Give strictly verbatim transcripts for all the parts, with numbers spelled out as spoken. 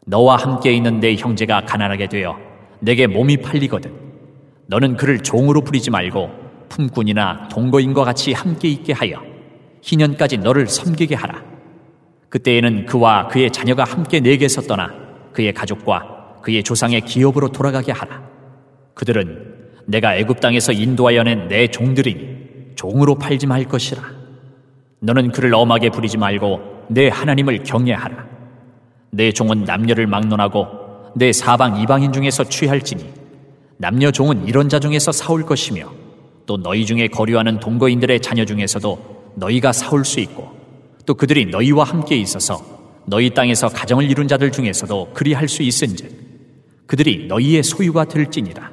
너와 함께 있는 내 형제가 가난하게 되어 내게 몸이 팔리거든 너는 그를 종으로 부리지 말고 품꾼이나 동거인과 같이 함께 있게 하여 희년까지 너를 섬기게 하라. 그때에는 그와 그의 자녀가 함께 내게서 떠나 그의 가족과 그의 조상의 기업으로 돌아가게 하라. 그들은 내가 애굽 땅에서 인도하여 낸 내 종들이니 종으로 팔지 말 것이라. 너는 그를 엄하게 부리지 말고 내 하나님을 경외하라. 내 종은 남녀를 막론하고 내 사방 이방인 중에서 취할지니 남녀 종은 이런 자 중에서 사올 것이며 또 너희 중에 거류하는 동거인들의 자녀 중에서도 너희가 사올 수 있고 또 그들이 너희와 함께 있어서 너희 땅에서 가정을 이룬 자들 중에서도 그리할 수 있은즉 그들이 너희의 소유가 될지니라.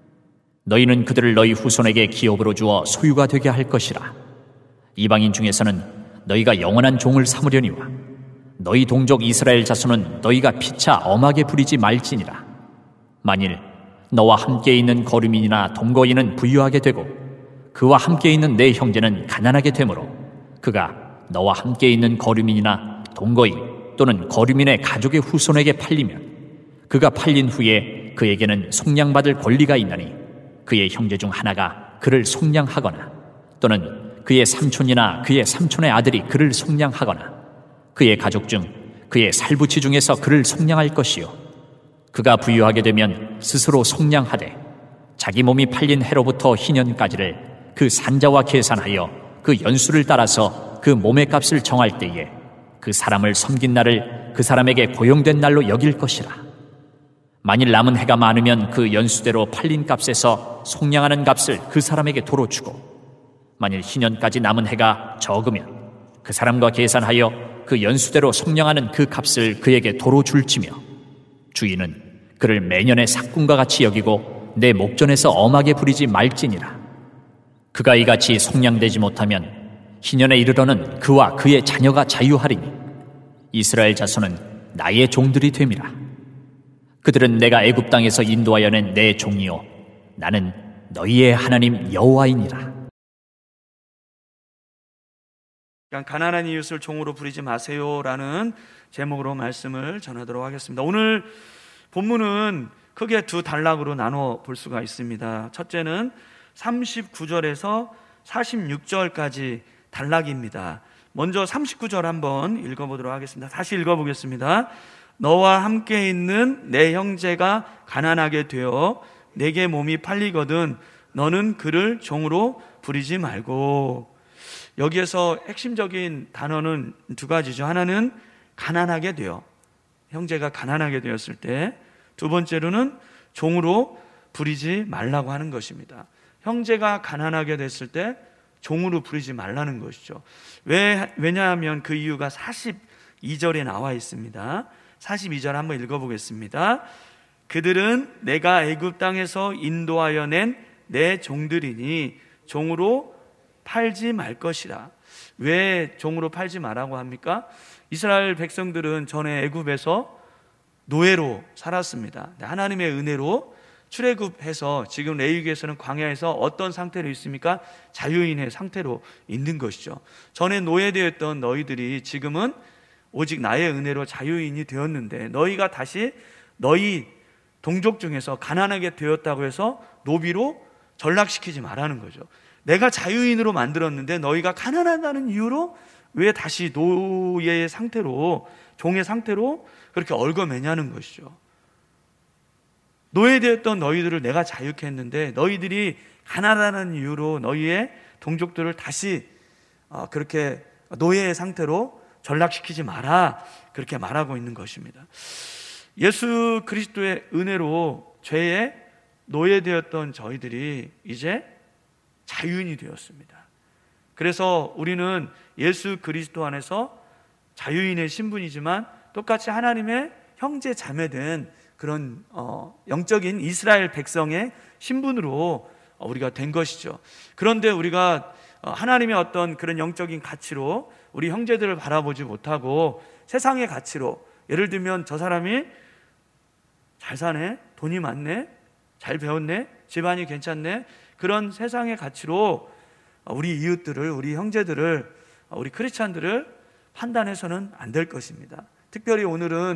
너희는 그들을 너희 후손에게 기업으로 주어 소유가 되게 할 것이라. 이방인 중에서는 너희가 영원한 종을 삼으려니와 너희 동족 이스라엘 자손은 너희가 피차 엄하게 부리지 말지니라. 만일 너와 함께 있는 거류민이나 동거인은 부유하게 되고 그와 함께 있는 내 형제는 가난하게 되므로 그가 너와 함께 있는 거류민이나 동거인 또는 거류민의 가족의 후손에게 팔리면 그가 팔린 후에 그에게는 속량받을 권리가 있나니 그의 형제 중 하나가 그를 속량하거나 또는 그의 삼촌이나 그의 삼촌의 아들이 그를 속량하거나 그의 가족 중 그의 살부치 중에서 그를 속량할 것이요 그가 부유하게 되면 스스로 속량하되 자기 몸이 팔린 해로부터 희년까지를 그 산자와 계산하여 그 연수를 따라서 그 몸의 값을 정할 때에 그 사람을 섬긴 날을 그 사람에게 고용된 날로 여길 것이라. 만일 남은 해가 많으면 그 연수대로 팔린 값에서 속량하는 값을 그 사람에게 도로 주고 만일 희년까지 남은 해가 적으면 그 사람과 계산하여 그 연수대로 속량하는 그 값을 그에게 도로 줄지며 주인은 그를 매년의 삭군과 같이 여기고 내 목전에서 엄하게 부리지 말지니라. 그가 이같이 속량되지 못하면 희년에 이르러는 그와 그의 자녀가 자유하리니 이스라엘 자손은 나의 종들이 됨이라. 그들은 내가 애굽 땅에서 인도하여 낸 내 종이요 나는 너희의 하나님 여호와이니라. 가난한 이웃을 종으로 부리지 마세요라는 제목으로 말씀을 전하도록 하겠습니다. 오늘 본문은 크게 두 단락으로 나눠 볼 수가 있습니다. 첫째는 삼십구 절에서 사십육 절까지 단락입니다. 먼저 삼십구 절 한번 읽어보도록 하겠습니다. 다시 읽어보겠습니다. 너와 함께 있는 내 형제가 가난하게 되어 내게 몸이 팔리거든 너는 그를 종으로 부리지 말고. 여기에서 핵심적인 단어는 두 가지죠. 하나는 가난하게 되어, 형제가 가난하게 되었을 때, 두 번째로는 종으로 부리지 말라고 하는 것입니다. 형제가 가난하게 됐을 때 종으로 부리지 말라는 것이죠. 왜, 왜냐하면 그 이유가 사십이 절에 나와 있습니다. 사십이 절 한번 읽어보겠습니다. 그들은 내가 애굽 땅에서 인도하여 낸 내 종들이니 종으로 팔지 말 것이라. 왜 종으로 팔지 말라고 합니까? 이스라엘 백성들은 전에 애굽에서 노예로 살았습니다. 하나님의 은혜로 출애굽해서 지금 레위기에서는 광야에서 어떤 상태로 있습니까? 자유인의 상태로 있는 것이죠. 전에 노예되었던 너희들이 지금은 오직 나의 은혜로 자유인이 되었는데 너희가 다시 너희 동족 중에서 가난하게 되었다고 해서 노비로 전락시키지 말라는 거죠. 내가 자유인으로 만들었는데 너희가 가난하다는 이유로 왜 다시 노예의 상태로, 종의 상태로 그렇게 얽어매냐는 것이죠. 노예되었던 너희들을 내가 자유케 했는데 너희들이 가난하다는 이유로 너희의 동족들을 다시 그렇게 노예의 상태로 전락시키지 마라, 그렇게 말하고 있는 것입니다. 예수 그리스도의 은혜로 죄에 노예되었던 저희들이 이제 자유인이 되었습니다. 그래서 우리는 예수 그리스도 안에서 자유인의 신분이지만 똑같이 하나님의 형제 자매된 그런 어, 영적인 이스라엘 백성의 신분으로 우리가 된 것이죠. 그런데 우리가 하나님의 어떤 그런 영적인 가치로 우리 형제들을 바라보지 못하고 세상의 가치로, 예를 들면 저 사람이 잘 사네, 돈이 많네, 잘 배웠네, 집안이 괜찮네, 그런 세상의 가치로 우리 이웃들을, 우리 형제들을, 우리 크리스찬들을 판단해서는 안 될 것입니다. 특별히 오늘은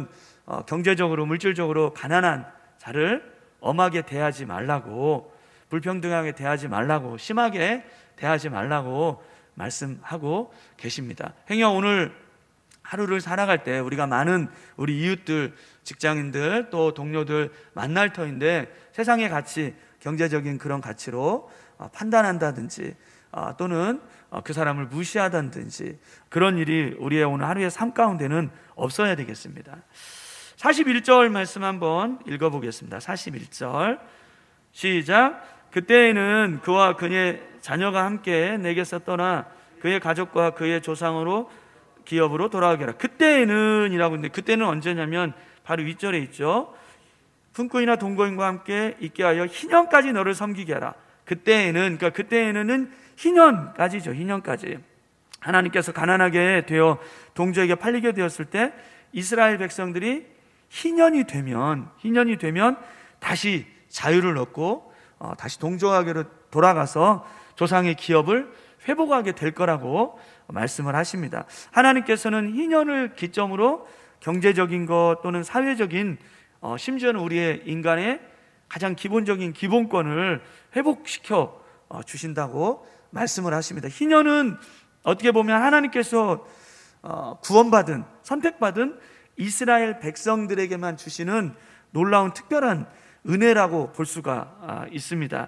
어, 경제적으로 물질적으로 가난한 자를 엄하게 대하지 말라고, 불평등하게 대하지 말라고, 심하게 대하지 말라고 말씀하고 계십니다. 행여 오늘 하루를 살아갈 때 우리가 많은 우리 이웃들, 직장인들, 또 동료들 만날 터인데 세상의 가치, 경제적인 그런 가치로 판단한다든지 또는 그 사람을 무시하다든지 그런 일이 우리의 오늘 하루의 삶 가운데는 없어야 되겠습니다. 사십일 절 말씀 한번 읽어보겠습니다. 사십일 절 시작. 그때에는 그와 그의 자녀가 함께 내게서 떠나 그의 가족과 그의 조상으로 기업으로 돌아가게 하라. 그때에는 이라고 했는데 그때는 언제냐면 바로 윗절에 있죠. 품꾼이나 동거인과 함께 있게 하여 희년까지 너를 섬기게 하라. 그때에는, 그러니까 그때에는 희년까지죠. 희년까지. 하나님께서 가난하게 되어 동족에게 팔리게 되었을 때 이스라엘 백성들이 희년이 되면 희년이 되면 다시 자유를 얻고 어, 다시 동족에게로 돌아가서 조상의 기업을 회복하게 될 거라고 말씀을 하십니다. 하나님께서는 희년을 기점으로 경제적인 것 또는 사회적인 어, 심지어는 우리의 인간의 가장 기본적인 기본권을 회복시켜 어, 주신다고 말씀을 하십니다. 희년은 어떻게 보면 하나님께서 어, 구원받은, 선택받은 이스라엘 백성들에게만 주시는 놀라운 특별한 은혜라고 볼 수가 아, 있습니다.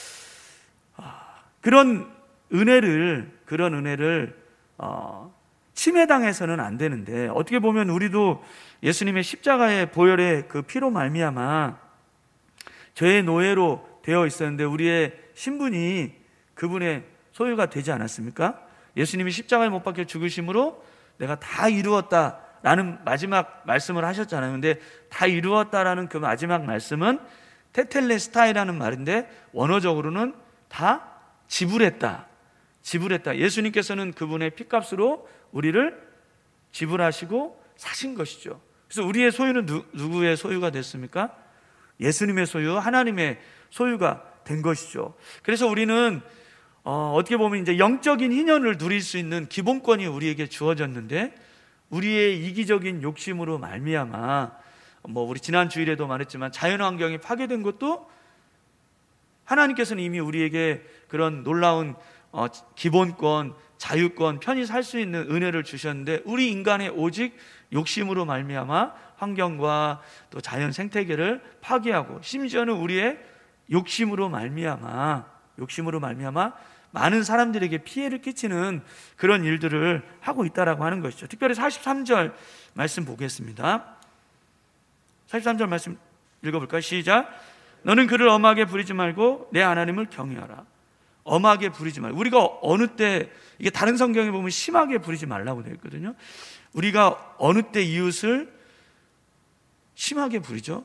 아, 그런 은혜를 그런 은혜를 어, 침해당해서는 안 되는데 어떻게 보면 우리도 예수님의 십자가의 보혈의 그 피로 말미암아 죄의 노예로 되어 있었는데 우리의 신분이 그분의 소유가 되지 않았습니까? 예수님이 십자가에 못 박혀 죽으심으로 내가 다 이루었다라는 마지막 말씀을 하셨잖아요. 근데 다 이루었다라는 그 마지막 말씀은 테텔레스타이라는 말인데 원어적으로는 다 지불했다. 지불했다. 예수님께서는 그분의 피값으로 우리를 지불하시고 사신 것이죠. 그래서 우리의 소유는 누, 누구의 소유가 됐습니까? 예수님의 소유, 하나님의 소유가 된 것이죠. 그래서 우리는 어, 어떻게 보면 이제 영적인 희년을 누릴 수 있는 기본권이 우리에게 주어졌는데 우리의 이기적인 욕심으로 말미암아 뭐 우리 지난 주일에도 말했지만 자연환경이 파괴된 것도 하나님께서는 이미 우리에게 그런 놀라운 어, 기본권, 자유권, 편히 살 수 있는 은혜를 주셨는데 우리 인간의 오직 욕심으로 말미암아 환경과 또 자연 생태계를 파괴하고 심지어는 우리의 욕심으로 말미암아 욕심으로 말미암아 많은 사람들에게 피해를 끼치는 그런 일들을 하고 있다라고 하는 것이죠. 특별히 사십삼 절 말씀 보겠습니다. 사십삼 절 말씀 읽어볼까요? 시작. 너는 그를 엄하게 부리지 말고 내 하나님을 경외하라. 엄하게 부리지 말고. 우리가 어느 때, 이게 다른 성경에 보면 심하게 부리지 말라고 되어 있거든요. 우리가 어느 때 이웃을 심하게 부리죠?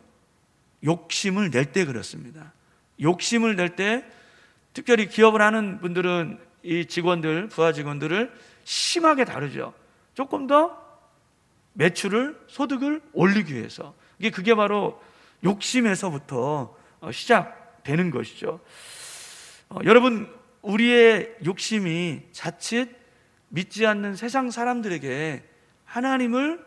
욕심을 낼 때 그렇습니다. 욕심을 낼 때 특별히 기업을 하는 분들은 이 직원들, 부하 직원들을 심하게 다루죠. 조금 더 매출을, 소득을 올리기 위해서. 이게 그게 바로 욕심에서부터 시작되는 것이죠. 어, 여러분, 우리의 욕심이 자칫 믿지 않는 세상 사람들에게 하나님을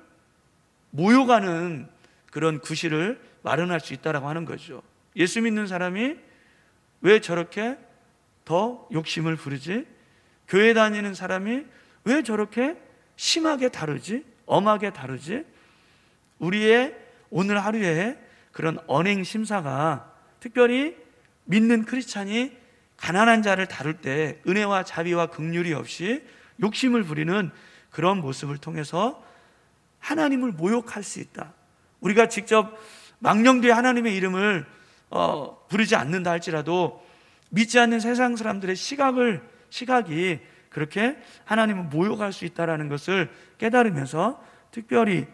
모욕하는 그런 구실을 마련할 수 있다라고 하는 거죠. 예수 믿는 사람이 왜 저렇게 더 욕심을 부리지? 교회 다니는 사람이 왜 저렇게 심하게 다루지? 엄하게 다루지? 우리의 오늘 하루에 그런 언행 심사가 특별히 믿는 크리스찬이 가난한 자를 다룰 때 은혜와 자비와 긍휼이 없이 욕심을 부리는 그런 모습을 통해서 하나님을 모욕할 수 있다. 우리가 직접 망령되이 하나님의 이름을 어, 부르지 않는다 할지라도 믿지 않는 세상 사람들의 시각을 시각이 그렇게 하나님을 모욕할 수 있다는 것을 깨달으면서 특별히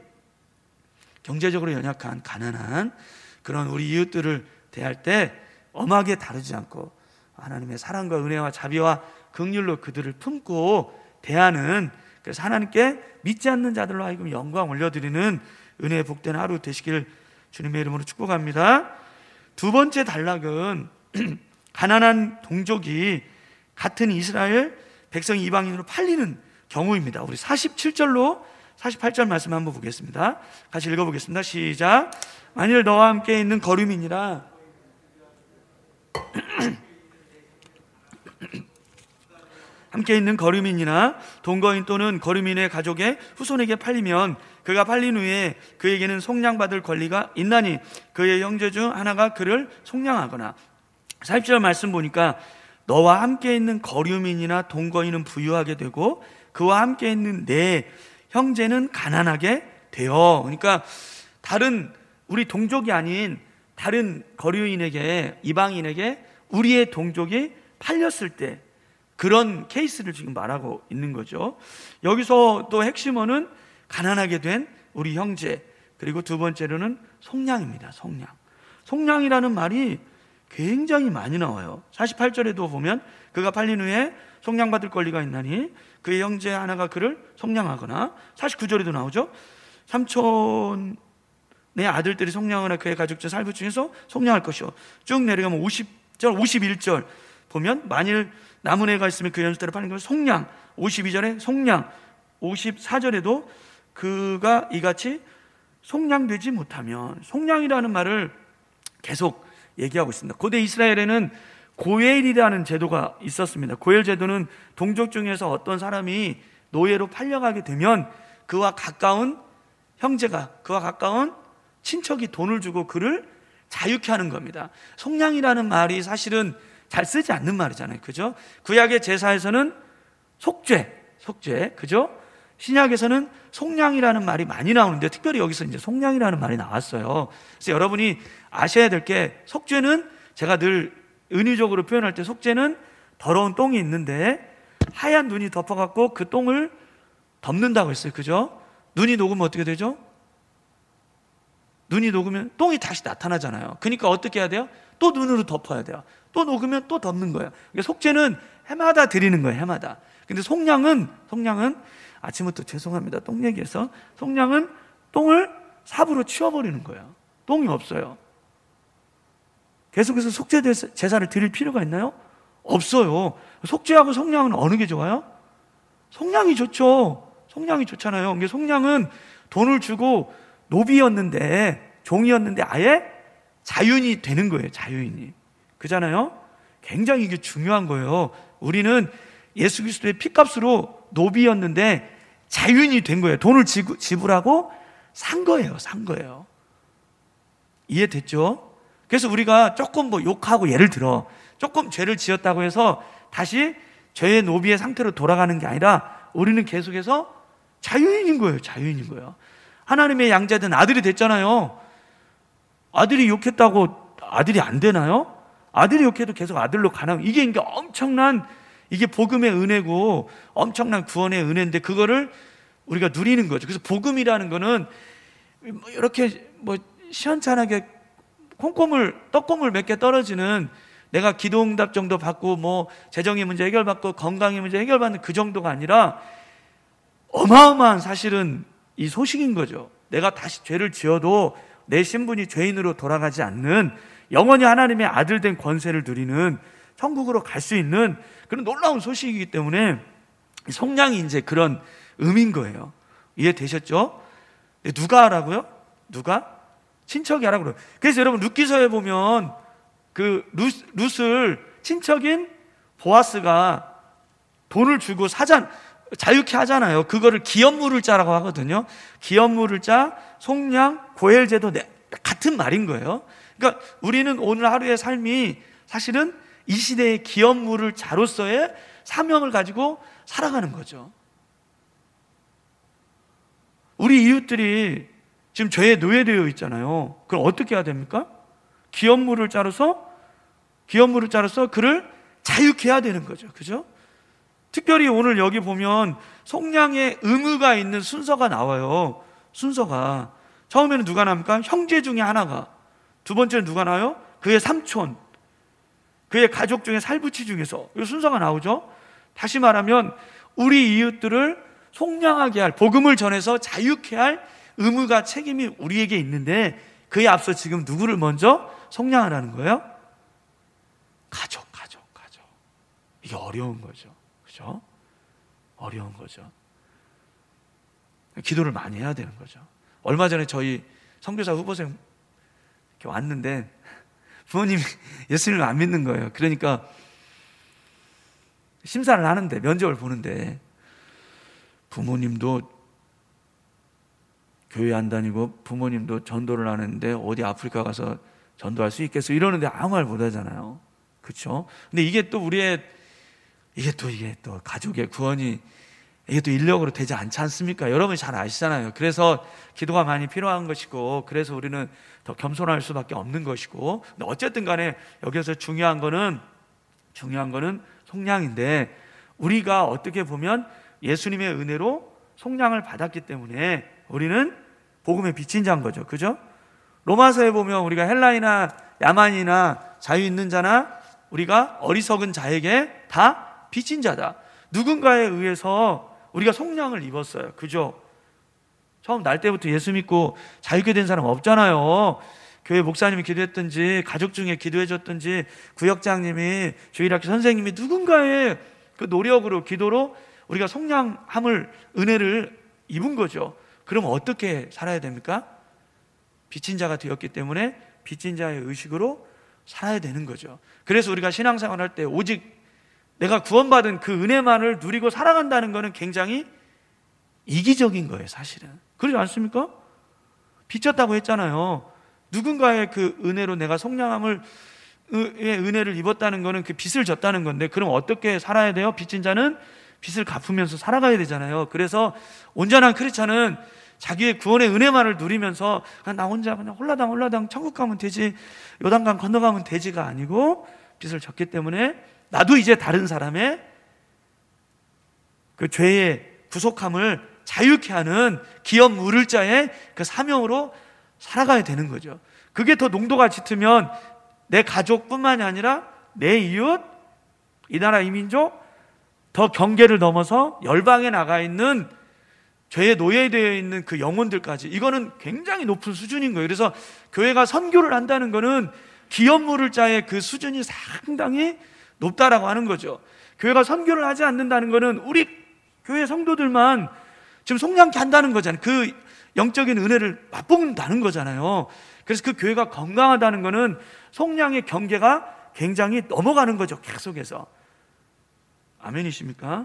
경제적으로 연약한 가난한 그런 우리 이웃들을 대할 때 엄하게 다루지 않고 하나님의 사랑과 은혜와 자비와 긍휼로 그들을 품고 대하는, 그래서 하나님께 믿지 않는 자들로 하여금 영광 올려드리는 은혜의 복된 하루 되시길 주님의 이름으로 축복합니다. 두 번째 단락은 가난한 동족이 같은 이스라엘 백성이 이방인으로 팔리는 경우입니다. 우리 사십칠 절로 사십팔 절 말씀 한번 보겠습니다. 같이 읽어보겠습니다. 시작. 만일 너와 함께 있는 거류민이라 함께 있는 거류민이나 동거인 또는 거류민의 가족의 후손에게 팔리면 그가 팔린 후에 그에게는 속량받을 권리가 있나니 그의 형제 중 하나가 그를 속량하거나. 사십 절 말씀 보니까 너와 함께 있는 거류민이나 동거인은 부유하게 되고 그와 함께 있는 내 형제는 가난하게 되어. 그러니까 다른 우리 동족이 아닌 다른 거류인에게, 이방인에게 우리의 동족이 팔렸을 때 그런 케이스를 지금 말하고 있는 거죠. 여기서 또 핵심어는 가난하게 된 우리 형제, 그리고 두 번째로는 속량입니다. 속량. 속량이라는 말이 굉장히 많이 나와요. 사십팔 절에도 보면 그가 팔린 후에 속량받을 권리가 있나니 그의 형제 하나가 그를 속량하거나. 사십구 절에도 나오죠. 삼촌의 아들들이 속량하거나 그의 가족 중 살부 중에서 속량할 것이요. 쭉 내려가면 오십 절, 오십일 절 보면 만일 남은 애가 있으면 그 연수대로 팔린 것을 속량. 오십이 절에 속량. 오십사 절에도 그가 이같이 속량되지 못하면. 속량이라는 말을 계속 얘기하고 있습니다. 고대 이스라엘에는 고엘이라는 제도가 있었습니다. 고엘 제도는 동족 중에서 어떤 사람이 노예로 팔려가게 되면 그와 가까운 형제가, 그와 가까운 친척이 돈을 주고 그를 자유케 하는 겁니다. 속량이라는 말이 사실은 잘 쓰지 않는 말이잖아요. 그죠? 구약의 제사에서는 속죄, 속죄, 그죠? 신약에서는 속량이라는 말이 많이 나오는데 특별히 여기서 이제 속량이라는 말이 나왔어요. 그래서 여러분이 아셔야 될 게, 속죄는 제가 늘 은유적으로 표현할 때 속죄는 더러운 똥이 있는데 하얀 눈이 덮어갖고 그 똥을 덮는다고 했어요. 그죠? 눈이 녹으면 어떻게 되죠? 눈이 녹으면 똥이 다시 나타나잖아요. 그러니까 어떻게 해야 돼요? 또 눈으로 덮어야 돼요. 또 녹으면 또 덮는 거예요. 그러니까 속죄는 해마다 드리는 거예요. 해마다. 근데 속량은 속량은 아침부터 죄송합니다. 똥 얘기해서. 속량은 똥을 삽으로 치워버리는 거예요. 똥이 없어요. 계속해서 속죄 제사를 드릴 필요가 있나요? 없어요. 속죄하고 속량은 어느 게 좋아요? 속량이 좋죠. 속량이 좋잖아요. 근데 속량은 돈을 주고 노비였는데, 종이었는데 아예 자유인이 되는 거예요. 자유인이. 그잖아요. 굉장히 이게 중요한 거예요. 우리는 예수 그리스도의 피값으로 노비였는데 자유인이 된 거예요. 돈을 지불하고 산 거예요. 산 거예요. 이해됐죠? 그래서 우리가 조금 뭐 욕하고, 예를 들어 조금 죄를 지었다고 해서 다시 죄의 노비의 상태로 돌아가는 게 아니라 우리는 계속해서 자유인인 거예요. 자유인인 거예요. 하나님의 양자된 아들이 됐잖아요. 아들이 욕했다고 아들이 안 되나요? 아들이 욕해도 계속 아들로 가나요? 이게 이게 엄청난, 이게 복음의 은혜고 엄청난 구원의 은혜인데 그거를 우리가 누리는 거죠. 그래서 복음이라는 거는 이렇게 뭐 시원찮게 콩고물, 떡고물 몇 개 떨어지는, 내가 기도응답 정도 받고 뭐 재정의 문제 해결받고 건강의 문제 해결받는 그 정도가 아니라 어마어마한 사실은 이 소식인 거죠. 내가 다시 죄를 지어도 내 신분이 죄인으로 돌아가지 않는, 영원히 하나님의 아들 된 권세를 누리는, 천국으로 갈 수 있는 그런 놀라운 소식이기 때문에 속량이 이제 그런 의미인 거예요. 이해되셨죠? 누가 하라고요? 누가? 친척이 하라고 그래요. 그래서 여러분 룻기서에 보면 그 룻, 룻을 친척인 보아스가 돈을 주고 사자, 자유케 하잖아요. 그거를 기업물을 짜라고 하거든요. 기업물을 짜, 속량, 고엘제도 같은 말인 거예요. 그러니까 우리는 오늘 하루의 삶이 사실은 이 시대의 기업물을 자로서의 사명을 가지고 살아가는 거죠. 우리 이웃들이 지금 죄에 노예되어 있잖아요. 그럼 어떻게 해야 됩니까? 기업물을 자로서 기업물을 자로서 그를 자유케 해야 되는 거죠. 그죠? 특별히 오늘 여기 보면 속량의 의무가 있는 순서가 나와요. 순서가 처음에는 누가 나옵니까? 형제 중에 하나가. 두 번째는 누가 나와요? 그의 삼촌, 그의 가족 중에 살부치 중에서. 이 순서가 나오죠. 다시 말하면 우리 이웃들을 속량하게 할, 복음을 전해서 자유케 할 의무가, 책임이 우리에게 있는데 그에 앞서 지금 누구를 먼저 속량하라는 거예요? 가족, 가족, 가족. 이게 어려운 거죠. 그죠? 어려운 거죠. 기도를 많이 해야 되는 거죠. 얼마 전에 저희 선교사 후보생 이렇게 왔는데 부모님이 예수님을 안 믿는 거예요. 그러니까 심사를 하는데, 면접을 보는데 부모님도 교회 안 다니고 부모님도 전도를 하는데 어디 아프리카 가서 전도할 수 있겠어 이러는데 아무 말 못 하잖아요. 그렇죠? 근데 이게 또 우리의 이게 또 이게 또 가족의 구원이 이게 또 인력으로 되지 않지 않습니까? 여러분이 잘 아시잖아요. 그래서 기도가 많이 필요한 것이고, 그래서 우리는 더 겸손할 수밖에 없는 것이고, 근데 어쨌든 간에 여기서 중요한 거는 중요한 거는 속량인데, 우리가 어떻게 보면 예수님의 은혜로 속량을 받았기 때문에 우리는 복음의 빛인 자인 거죠. 그죠? 로마서에 보면 우리가 헬라이나 야만이나 자유 있는 자나 우리가 어리석은 자에게 다 빛인 자다. 누군가에 의해서 우리가 속량을 입었어요. 그죠? 처음 날 때부터 예수 믿고 자유케 된 사람 없잖아요. 교회 목사님이 기도했든지 가족 중에 기도해줬든지 구역장님이 주일학교 선생님이 누군가의 그 노력으로 기도로 우리가 속량함을 은혜를 입은 거죠. 그럼 어떻게 살아야 됩니까? 빚진 자가 되었기 때문에 빚진 자의 의식으로 살아야 되는 거죠. 그래서 우리가 신앙생활 할 때 오직 내가 구원받은 그 은혜만을 누리고 살아간다는 것은 굉장히 이기적인 거예요, 사실은. 그러지 않습니까? 빚졌다고 했잖아요. 누군가의 그 은혜로 내가 속량함을 의 은혜를 입었다는 것은 그 빚을 졌다는 건데, 그럼 어떻게 살아야 돼요? 빚진 자는 빚을 갚으면서 살아가야 되잖아요. 그래서 온전한 크리스찬은 자기의 구원의 은혜만을 누리면서 그냥 나 혼자 그냥 홀라당 홀라당 천국 가면 되지, 요단강 건너가면 되지가 아니고, 빚을 졌기 때문에 나도 이제 다른 사람의 그 죄의 구속함을 자유케 하는 기업 물을 자의 그 사명으로 살아가야 되는 거죠. 그게 더 농도가 짙으면 내 가족뿐만이 아니라 내 이웃, 이 나라 이 민족, 더 경계를 넘어서 열방에 나가 있는 죄에 노예되어 있는 그 영혼들까지, 이거는 굉장히 높은 수준인 거예요. 그래서 교회가 선교를 한다는 거는 기업 물을 자의 그 수준이 상당히 높다라고 하는 거죠. 교회가 선교를 하지 않는다는 것은 우리 교회 성도들만 지금 속량케 한다는 거잖아요. 그 영적인 은혜를 맛본다는 거잖아요. 그래서 그 교회가 건강하다는 것은 속량의 경계가 굉장히 넘어가는 거죠, 계속해서. 아멘이십니까?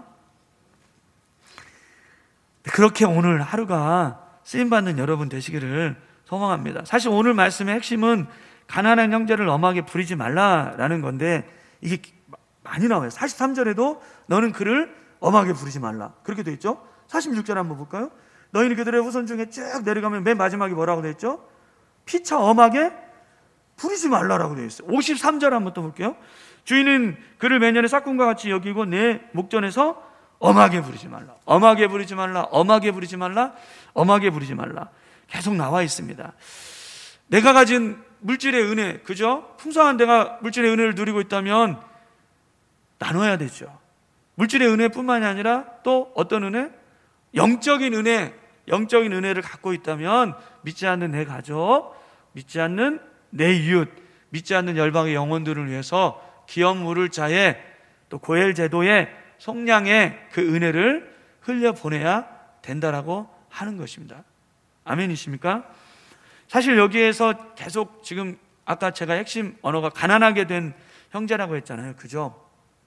그렇게 오늘 하루가 쓰임받는 여러분 되시기를 소망합니다. 사실 오늘 말씀의 핵심은 가난한 형제를 엄하게 부리지 말라라는 건데, 이게 많이 나와요. 사십삼 절에도 너는 그를 엄하게 부리지 말라, 그렇게 되어 있죠. 사십육 절 한번 볼까요? 너희는 그들의 후손 중에 쭉 내려가면 맨 마지막에 뭐라고 되어 있죠? 피차 엄하게 부리지 말라라고 되어 있어요. 오십삼 절 한번 또 볼게요. 주인은 그를 매년의 싹군과 같이 여기고 내 목전에서 엄하게 부리지 말라, 엄하게 부리지 말라, 엄하게 부리지 말라, 엄하게 부리지 말라. 계속 나와 있습니다. 내가 가진 물질의 은혜, 그죠? 풍성한 내가 물질의 은혜를 누리고 있다면 나눠야 되죠. 물질의 은혜뿐만이 아니라 또 어떤 은혜? 영적인 은혜, 영적인 은혜를 갖고 있다면 믿지 않는 내 가족, 믿지 않는 내 이웃, 믿지 않는 열방의 영혼들을 위해서 기업 물을 자의 또 고엘 제도의 속량의 그 은혜를 흘려보내야 된다라고 하는 것입니다. 아멘이십니까? 사실 여기에서 계속 지금 아까 제가 핵심 언어가 가난하게 된 형제라고 했잖아요. 그죠?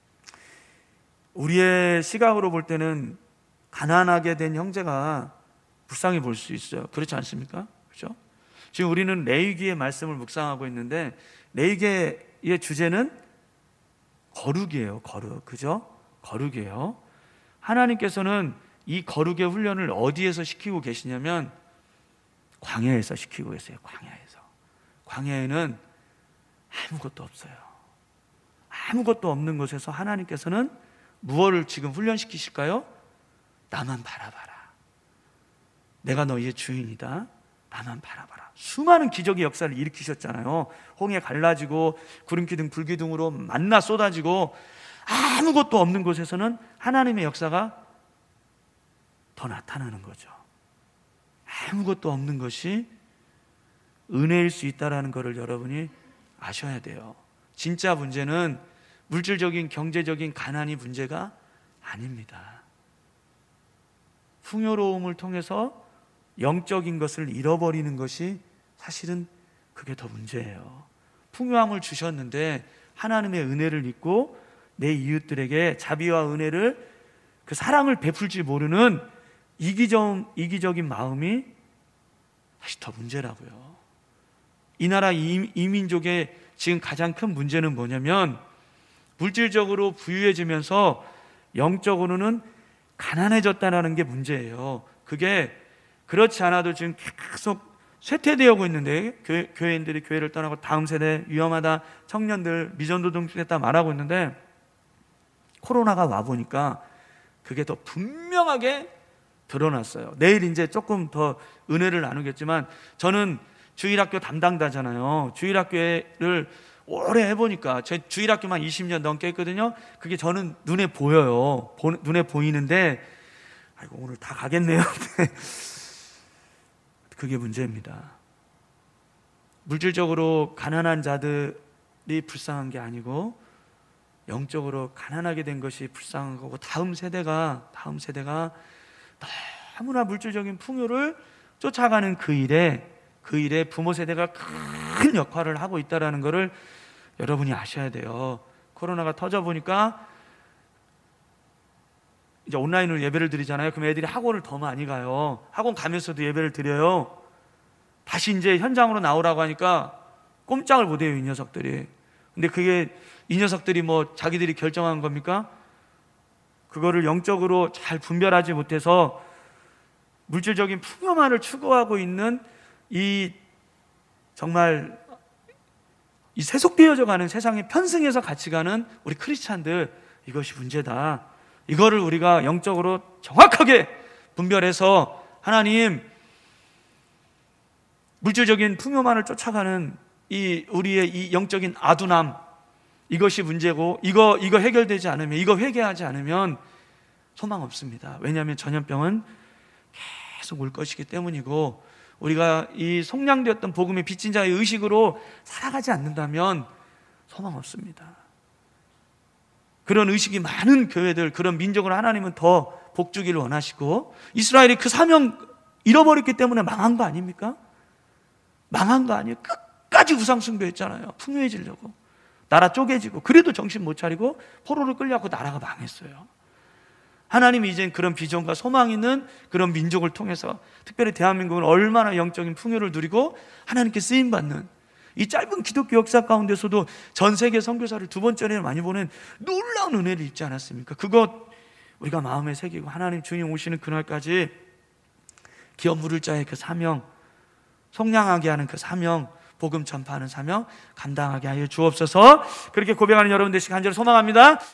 우리의 시각으로 볼 때는 가난하게 된 형제가 불쌍히 볼 수 있어요. 그렇지 않습니까? 그죠? 지금 우리는 레위기의 말씀을 묵상하고 있는데, 레위기의 주제는 거룩이에요. 거룩. 그죠? 거룩이에요. 하나님께서는 이 거룩의 훈련을 어디에서 시키고 계시냐면 광야에서 시키고 계세요. 광야에서. 광야에는 아무것도 없어요. 아무것도 없는 곳에서 하나님께서는 무엇을 지금 훈련시키실까요? 나만 바라봐라. 내가 너희의 주인이다. 나만 바라봐라. 수많은 기적의 역사를 일으키셨잖아요. 홍해 갈라지고 구름기둥 불기둥으로 만나 쏟아지고, 아무것도 없는 곳에서는 하나님의 역사가 더 나타나는 거죠. 아무것도 없는 것이 은혜일 수 있다는 것을 여러분이 아셔야 돼요. 진짜 문제는 물질적인 경제적인 가난이 문제가 아닙니다. 풍요로움을 통해서 영적인 것을 잃어버리는 것이 사실은 그게 더 문제예요. 풍요함을 주셨는데 하나님의 은혜를 잊고 내 이웃들에게 자비와 은혜를, 그 사랑을 베풀지 모르는 이기적, 이기적인 마음이 사실 더 문제라고요. 이 나라 이, 이민족의 지금 가장 큰 문제는 뭐냐면 물질적으로 부유해지면서 영적으로는 가난해졌다는 게 문제예요. 그게 그렇지 않아도 지금 계속 쇠퇴되어 오고 있는데, 교회, 교회인들이 교회를 떠나고 다음 세대 위험하다, 청년들 미전도동됐다 말하고 있는데, 코로나가 와보니까 그게 더 분명하게 드러났어요. 내일 이제 조금 더 은혜를 나누겠지만, 저는 주일학교 담당자잖아요. 주일학교를 오래 해보니까, 제 주일학교만 이십 년 넘게 했거든요. 그게 저는 눈에 보여요. 보, 눈에 보이는데, 아이고 오늘 다 가겠네요. 그게 문제입니다. 물질적으로 가난한 자들이 불쌍한 게 아니고 영적으로 가난하게 된 것이 불쌍한 거고, 다음 세대가 다음 세대가 너무나 물질적인 풍요를 쫓아가는 그 일에 그 일에 부모 세대가 큰 역할을 하고 있다는 것을 여러분이 아셔야 돼요. 코로나가 터져 보니까 이제 온라인으로 예배를 드리잖아요. 그럼 애들이 학원을 더 많이 가요. 학원 가면서도 예배를 드려요. 다시 이제 현장으로 나오라고 하니까 꼼짝을 못해요, 이 녀석들이. 근데 그게 이 녀석들이 뭐 자기들이 결정한 겁니까? 그거를 영적으로 잘 분별하지 못해서 물질적인 풍요만을 추구하고 있는 이 정말 이 세속되어져 가는 세상에 편승해서 같이 가는 우리 크리스찬들, 이것이 문제다. 이거를 우리가 영적으로 정확하게 분별해서, 하나님, 물질적인 풍요만을 쫓아가는 이 우리의 이 영적인 아둔함, 이것이 문제고, 이거 이거 해결되지 않으면, 이거 회개하지 않으면 소망 없습니다. 왜냐하면 전염병은 계속 올 것이기 때문이고, 우리가 이 속량되었던 복음의 빚진 자의 의식으로 살아가지 않는다면 소망 없습니다. 그런 의식이 많은 교회들, 그런 민족을 하나님은 더 복주기를 원하시고, 이스라엘이 그 사명 잃어버렸기 때문에 망한 거 아닙니까? 망한 거 아니에요. 끝까지 우상 숭배했잖아요. 풍요해지려고. 나라 쪼개지고, 그래도 정신 못 차리고 포로를 끌려갖고 나라가 망했어요. 하나님이 이젠 그런 비전과 소망 있는 그런 민족을 통해서, 특별히 대한민국은 얼마나 영적인 풍요를 누리고 하나님께 쓰임받는, 이 짧은 기독교 역사 가운데서도 전 세계 선교사를 두 번째로 많이 보낸 놀라운 은혜를 입지 않았습니까? 그것 우리가 마음에 새기고, 하나님 주님 오시는 그날까지 기업 물을 자의 그 사명, 속량하게 하는 그 사명, 복음 전파하는 사명 감당하게 하여 주옵소서. 그렇게 고백하는 여러분 되시길 간절히 소망합니다.